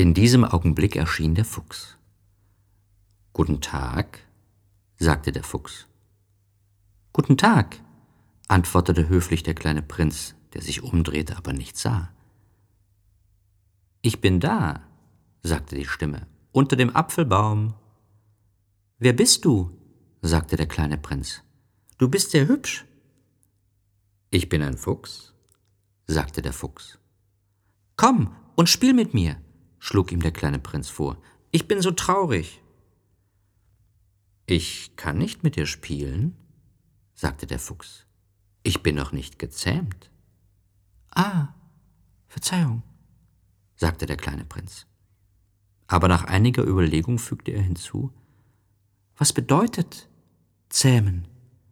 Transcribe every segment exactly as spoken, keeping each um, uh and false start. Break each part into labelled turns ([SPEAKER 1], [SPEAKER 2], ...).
[SPEAKER 1] In diesem Augenblick erschien der Fuchs. »Guten Tag«, sagte der Fuchs. »Guten Tag«, antwortete höflich der kleine Prinz, der sich umdrehte, aber nichts sah. »Ich bin da«, sagte die Stimme, »unter dem Apfelbaum.« »Wer bist du?«, sagte der kleine Prinz. »Du bist sehr hübsch.« »Ich bin ein Fuchs«, sagte der Fuchs. »Komm und spiel mit mir«, schlug ihm der kleine Prinz vor. »Ich bin so traurig.« »Ich kann nicht mit dir spielen«, sagte der Fuchs. »Ich bin noch nicht gezähmt.« »Ah, Verzeihung«, sagte der kleine Prinz. Aber nach einiger Überlegung fügte er hinzu: »Was bedeutet zähmen?«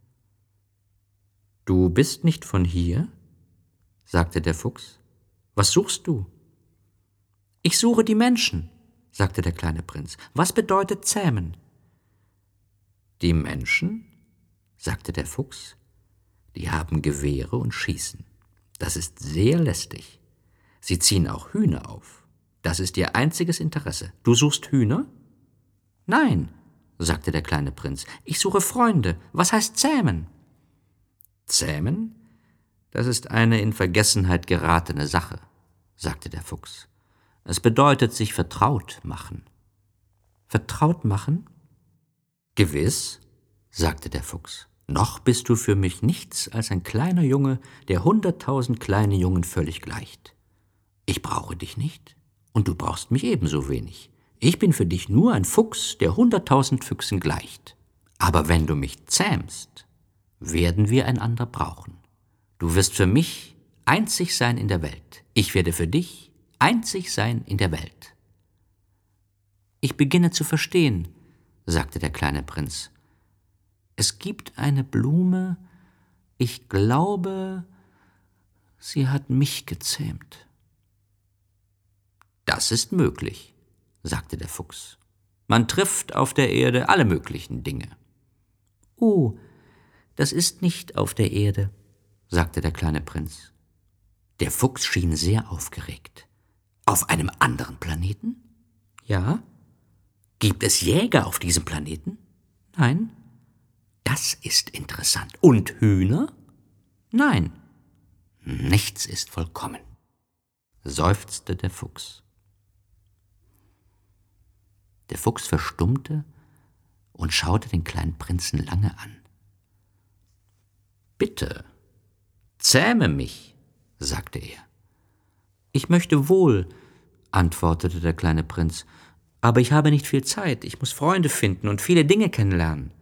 [SPEAKER 1] »Du bist nicht von hier?«, sagte der Fuchs. »Was suchst du?« »Ich suche die Menschen«, sagte der kleine Prinz. »Was bedeutet zähmen?« »Die Menschen«, sagte der Fuchs, »die haben Gewehre und schießen. Das ist sehr lästig. Sie ziehen auch Hühner auf. Das ist ihr einziges Interesse. Du suchst Hühner?« »Nein«, sagte der kleine Prinz, »ich suche Freunde. Was heißt zähmen?« »Zähmen, das ist eine in Vergessenheit geratene Sache«, sagte der Fuchs. »Es bedeutet sich vertraut machen.« »Vertraut machen?« »Gewiss«, sagte der Fuchs. »Noch bist du für mich nichts als ein kleiner Junge, der hunderttausend kleine Jungen völlig gleicht. Ich brauche dich nicht, und du brauchst mich ebenso wenig. Ich bin für dich nur ein Fuchs, der hunderttausend Füchsen gleicht. Aber wenn du mich zähmst, werden wir einander brauchen. Du wirst für mich einzig sein in der Welt. Ich werde für dich einzig sein in der Welt.« »Ich beginne zu verstehen«, sagte der kleine Prinz. »Es gibt eine Blume, ich glaube, sie hat mich gezähmt.« »Das ist möglich«, sagte der Fuchs. »Man trifft auf der Erde alle möglichen Dinge.« »Oh, das ist nicht auf der Erde«, sagte der kleine Prinz. Der Fuchs schien sehr aufgeregt. »Auf einem anderen Planeten?« »Ja.« »Gibt es Jäger auf diesem Planeten?« »Nein.« »Das ist interessant. Und Hühner?« »Nein.« »Nichts ist vollkommen«, seufzte der Fuchs. Der Fuchs verstummte und schaute den kleinen Prinzen lange an. »Bitte, zähme mich«, sagte er. »Ich möchte wohl«, antwortete der kleine Prinz, »aber ich habe nicht viel Zeit. Ich muss Freunde finden und viele Dinge kennenlernen.«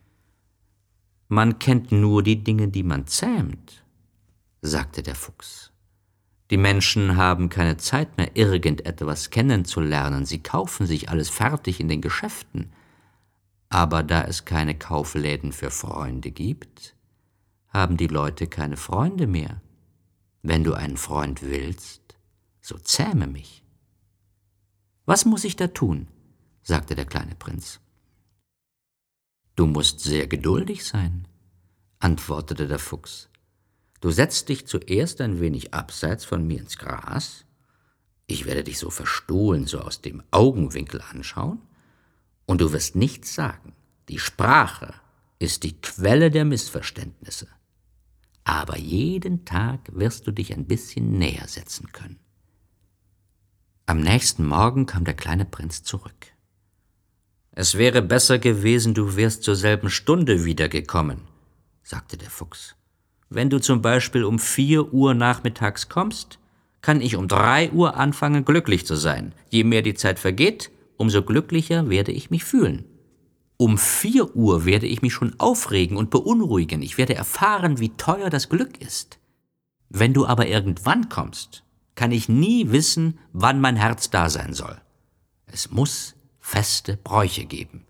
[SPEAKER 1] »Man kennt nur die Dinge, die man zähmt«, sagte der Fuchs. »Die Menschen haben keine Zeit mehr, irgendetwas kennenzulernen. Sie kaufen sich alles fertig in den Geschäften. Aber da es keine Kaufläden für Freunde gibt, haben die Leute keine Freunde mehr. Wenn du einen Freund willst, so zähme mich.« »Was muss ich da tun?«, sagte der kleine Prinz. »Du musst sehr geduldig sein«, antwortete der Fuchs. »Du setzt dich zuerst ein wenig abseits von mir ins Gras. Ich werde dich so verstohlen, so aus dem Augenwinkel anschauen, und du wirst nichts sagen. Die Sprache ist die Quelle der Missverständnisse. Aber jeden Tag wirst du dich ein bisschen näher setzen können.« Am nächsten Morgen kam der kleine Prinz zurück. »Es wäre besser gewesen, du wärst zur selben Stunde wiedergekommen«, sagte der Fuchs. »Wenn du zum Beispiel um vier Uhr nachmittags kommst, kann ich um drei Uhr anfangen, glücklich zu sein. Je mehr die Zeit vergeht, umso glücklicher werde ich mich fühlen. Um vier Uhr werde ich mich schon aufregen und beunruhigen. Ich werde erfahren, wie teuer das Glück ist. Wenn du aber irgendwann kommst, kann ich nie wissen, wann mein Herz da sein soll. Es muss feste Bräuche geben.«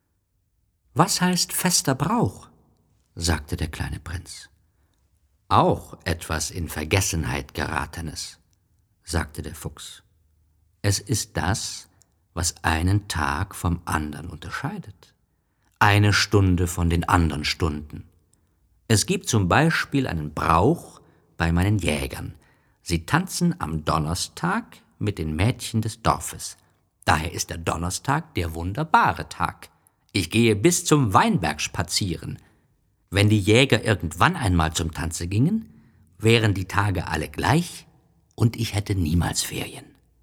[SPEAKER 1] »Was heißt fester Brauch?«, sagte der kleine Prinz. »Auch etwas in Vergessenheit geratenes«, sagte der Fuchs. »Es ist das, was einen Tag vom andern unterscheidet, eine Stunde von den anderen Stunden. Es gibt zum Beispiel einen Brauch bei meinen Jägern. Sie tanzen am Donnerstag mit den Mädchen des Dorfes. Daher ist der Donnerstag der wunderbare Tag. Ich gehe bis zum Weinberg spazieren. Wenn die Jäger irgendwann einmal zum Tanze gingen, wären die Tage alle gleich und ich hätte niemals Ferien.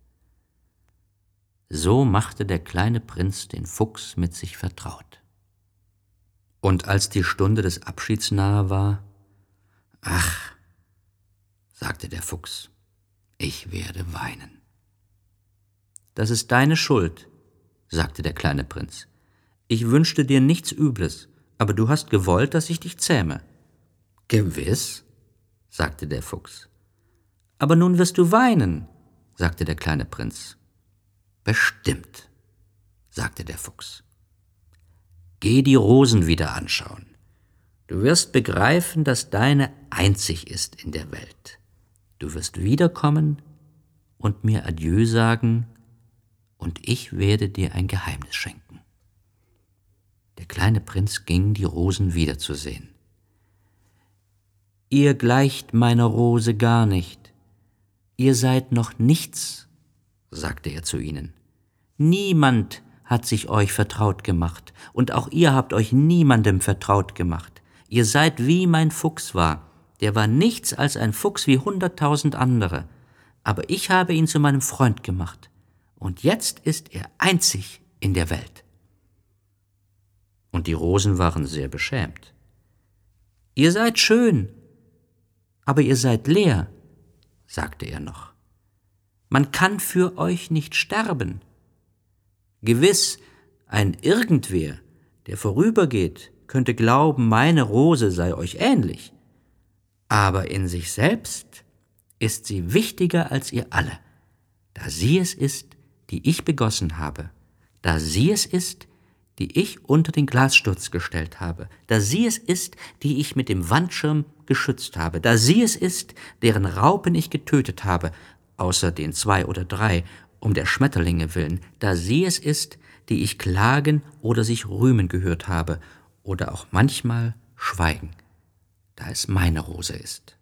[SPEAKER 1] So machte der kleine Prinz den Fuchs mit sich vertraut. Und als die Stunde des Abschieds nahe war, »Ach«, sagte der Fuchs, »ich werde weinen.« »Das ist deine Schuld«, sagte der kleine Prinz. »Ich wünschte dir nichts Übles, aber du hast gewollt, dass ich dich zähme.« »Gewiss«, sagte der Fuchs. »Aber nun wirst du weinen«, sagte der kleine Prinz. »Bestimmt«, sagte der Fuchs. »Geh die Rosen wieder anschauen. Du wirst begreifen, dass deine einzig ist in der Welt. Du wirst wiederkommen und mir Adieu sagen, und ich werde dir ein Geheimnis schenken.« Der kleine Prinz ging, die Rosen wiederzusehen. »Ihr gleicht meiner Rose gar nicht. Ihr seid noch nichts«, sagte er zu ihnen. »Niemand hat sich euch vertraut gemacht, und auch ihr habt euch niemandem vertraut gemacht. Ihr seid wie mein Fuchs war. Der war nichts als ein Fuchs wie hunderttausend andere. Aber ich habe ihn zu meinem Freund gemacht. Und jetzt ist er einzig in der Welt.« Und die Rosen waren sehr beschämt. »Ihr seid schön, aber ihr seid leer«, sagte er noch. »Man kann für euch nicht sterben. Gewiss, ein Irgendwer, der vorübergeht, könnte glauben, meine Rose sei euch ähnlich. Aber in sich selbst ist sie wichtiger als ihr alle, da sie es ist, die ich begossen habe, da sie es ist, die ich unter den Glassturz gestellt habe, da sie es ist, die ich mit dem Wandschirm geschützt habe, da sie es ist, deren Raupen ich getötet habe, außer den zwei oder drei, um der Schmetterlinge willen, da sie es ist, die ich klagen oder sich rühmen gehört habe, oder auch manchmal schweigen, da es meine Rose ist.«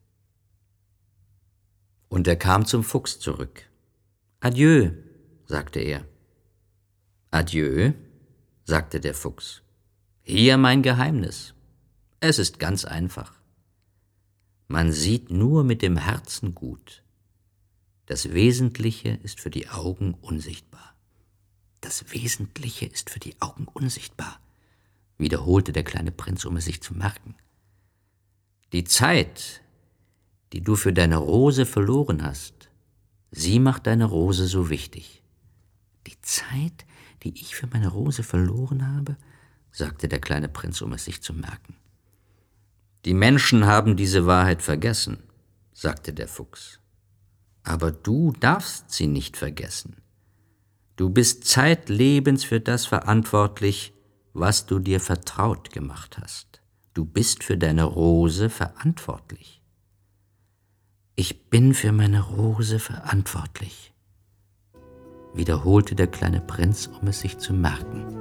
[SPEAKER 1] Und er kam zum Fuchs zurück. »Adieu«, sagte er. »Adieu«, sagte der Fuchs. »Hier mein Geheimnis. Es ist ganz einfach. Man sieht nur mit dem Herzen gut. Das Wesentliche ist für die Augen unsichtbar.« »Das Wesentliche ist für die Augen unsichtbar«, wiederholte der kleine Prinz, um es sich zu merken. »Die Zeit, die du für deine Rose verloren hast, sie macht deine Rose so wichtig.« »Die Zeit, die ich für meine Rose verloren habe?«, sagte der kleine Prinz, um es sich zu merken. »Die Menschen haben diese Wahrheit vergessen«, sagte der Fuchs. »Aber du darfst sie nicht vergessen. Du bist zeitlebens für das verantwortlich, was du dir vertraut gemacht hast. Du bist für deine Rose verantwortlich.« »Ich bin für meine Rose verantwortlich«, wiederholte der kleine Prinz, um es sich zu merken.